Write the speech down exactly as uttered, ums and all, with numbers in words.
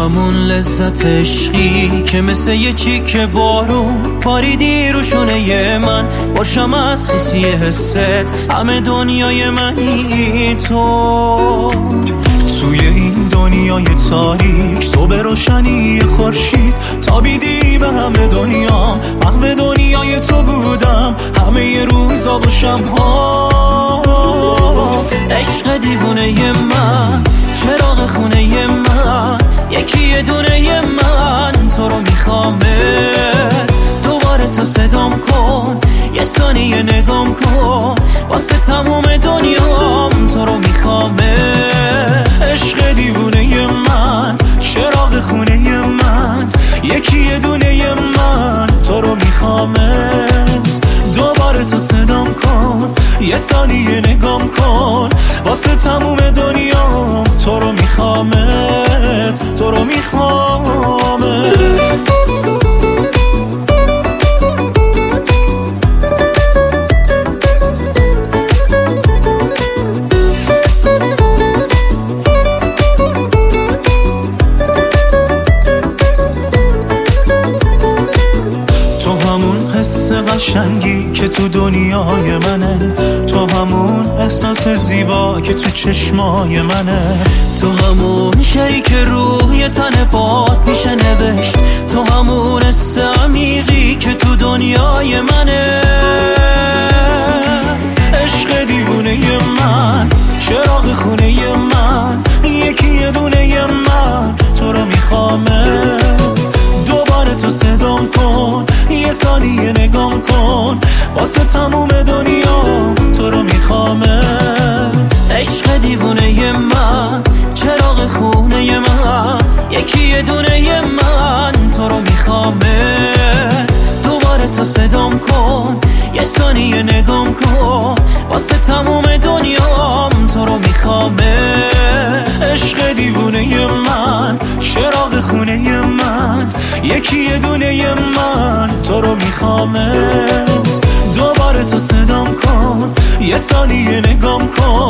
همون لذت عشقی که مثل یه چیک بارون پاریدی رو شونه من، باشم از خیسی حست همه دنیای منی تو. توی این دنیای تاریک تو به روشنی خورشید تابیدی به همه دنیام، محو دنیای تو بودم همه روزا و شب‌ها. عشق دیوونه من، چراغ خونه من، یکی دونه من، تو رو میخوامت دوباره تا صدام کن، یه ثانیه نگام کن، واسه تموم دنیام تو رو میخوامت. عشق دیوونه من، چراغ خونه من، یکی دونه من، تو رو میخوامت دوباره تا صدام کن، یه ثانیه نگام کن، واسه تموم دنیام تو رو میخوامت، تو رو میخوامت. حس قشنگی که تو دنیای منه، تو همون احساس زیبا که تو چشمای منه، تو همون شریک روی تن پات میشه نوشت، تو همون حس عمیقی که تو دنیای منه. عشق دیوونه من، چراغ خونه من، یکی دونه من، تو رو میخوامت دوباره تو صدام کن، یه ثانیه نگام کن، واسه تموم دنیا تو رو میخوامت. عشق دیوونه من، چراغ خونه من، یکی دونه من، تو رو میخوامت دوباره تا صدام کن، یه ثانیه نگام کن، واسه تموم دنیام تو رو میخوامت. عشق دیوونه من، چراغ خونه من، یکی دونه من، تو رو میخوامت دوباره تو صدام کن، یه ثانیه نگام کن،